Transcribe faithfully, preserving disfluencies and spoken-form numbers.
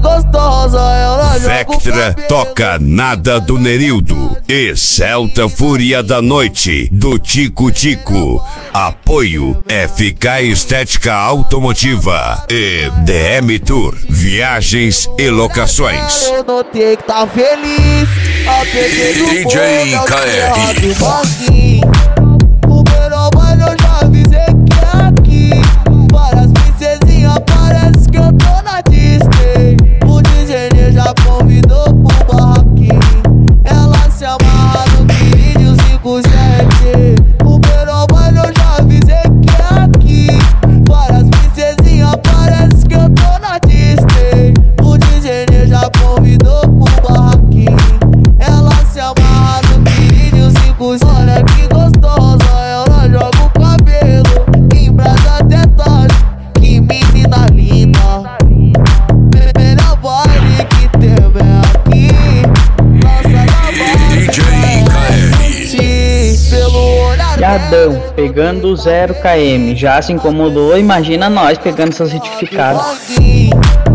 gostosa, ela Vectra toca Nada do Nerildo e Celta Fúria da Noite do Tico Tico. Apoio F K Estética Automotiva e D M Tour Viagens e Locações. Eu notei que tá feliz. D J K R. O meu baile eu já avisei que é aqui. Várias princesinhas, parece que eu tô na Disney. O D J já convidou pro barraquinho. Ela se amarra no querido cinco sete. O meu baile eu já avisei que é aqui. Várias princesinhas, parece que eu tô na Disney. O D J já convidou pro barraquinho. Ela se amarra no querido cinco sete. Olha que gostosa, ela joga o cabelo em brasa até tarde. Que menina linda. Melhor baile que teve aqui. Nossa na D J K R. pelo olhar Jadão, pegando zero quilômetros, já se incomodou, imagina nós pegando seu certificado. dela.